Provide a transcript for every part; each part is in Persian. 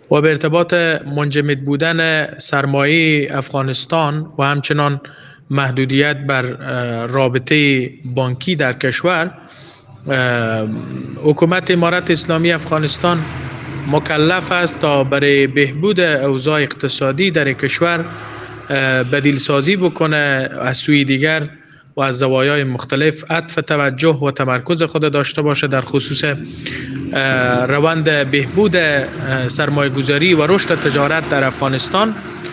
و به ارتباط منجمد بودن سرمایه افغانستان و همچنان محدودیت بر رابطه بانکی در کشور، حکومت امارت اسلامی افغانستان مکلف است تا برای بهبود اوضاع اقتصادی در کشور بدیل سازی بکنه، از سوی دیگر و از زوایای مختلف عطف توجه و تمرکز خود داشته باشه در خصوص روند بهبود سرمایه گذاری و رشد تجارت در افغانستان.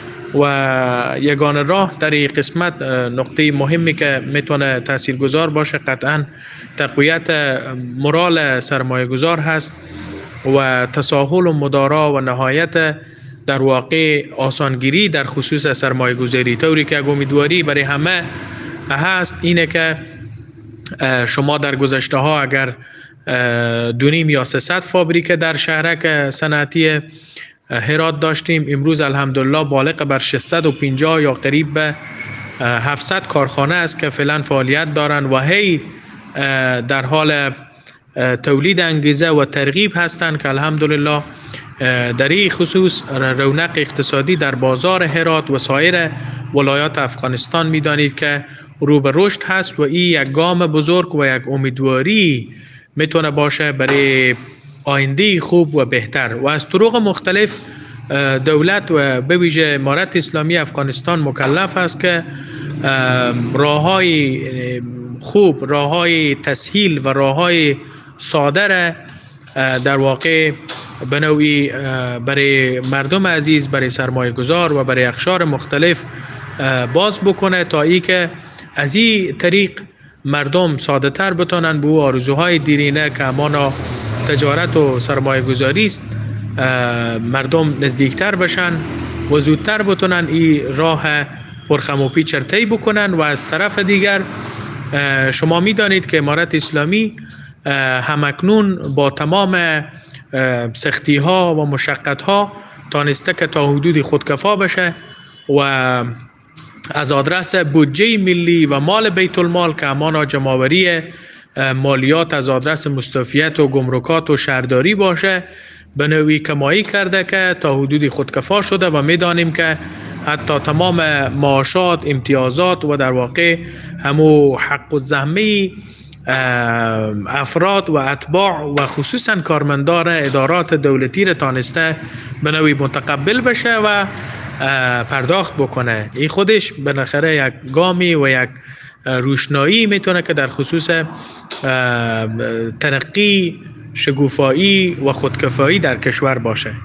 و یگانه راه در این قسمت، نقطه مهمی که میتونه تاثیرگذار باشه قطعا تقویت مورال سرمایه گذار هست و تساهل و مدارا و نهایت در واقع آسانگیری در خصوص سرمایه گذاری، طوری که امیدواری برای همه هست اینه که شما در گذشته ها اگر 2.5 یا 300 فابریکه در شهرک صنعتی هرات داشتیم، امروز الحمدلله بالغ بر 650 یا قریب به 700 کارخانه است که فعلا فعالیت دارند و هی در حال تولید انگیزه و ترغیب هستند که الحمدلله در این خصوص رونق اقتصادی در بازار هرات و سایر ولایات افغانستان میدانید که رو به رشد هست و این یک گام بزرگ و یک امیدواری میتونه باشه برای آینده خوب و بهتر. و از طرق مختلف دولت و به ویژه امارت اسلامی افغانستان مکلف است که راههای خوب، راههای تسهیل و راههای ساده در واقع به نوعی برای مردم عزیز، برای سرمایه گذار و برای اقشار مختلف باز بکنه تا ای که از این طریق مردم ساده تر بتونن به آرزوهای دیرینه که همانا تجارت و سرمایه گذاری است مردم نزدیکتر بشن و زودتر بتونن این راه پرخم و پیچ طی بکنن. و از طرف دیگر شما میدانید که امارت اسلامی همکنون با تمام سختی ها و مشقت ها تانسته که تا حدودی خودکفا بشه و از آدرس بودجه ملی و مال بیت المال که همانا جمع‌آوری مالیات از آدرس مستوفیت و گمرکات و شهرداری باشه، به نوعی کمایی کرده که تا حدودی خودکفا شده و میدانیم که حتی تمام معاشات، امتیازات و در واقع همو حق و زحمه افراد و اتباع و خصوصا کارمندان ادارات دولتی را تانسته به نوعی متقبل بشه و پرداخت بکنه. این خودش بالاخره یک گامی و یک روشنایی میتونه که در خصوص ترقی، شکوفایی و خودکفایی در کشور باشه.